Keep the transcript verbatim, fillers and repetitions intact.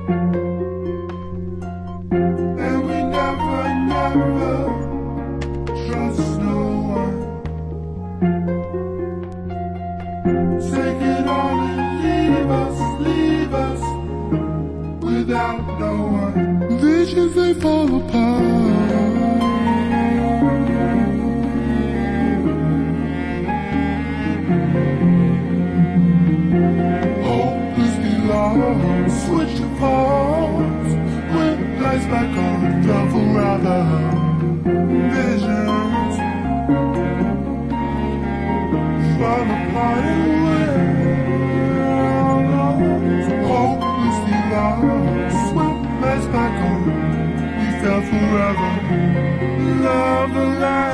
And we never, never trust no one. Take it all and leave us, leave us without no one. Visions, they fall apart. Hopelessly lost, switch your parts. When lights back on, double rather visions fall apart and we're lost. Hopelessly lost, when lights back on, we fell forever. Love the light.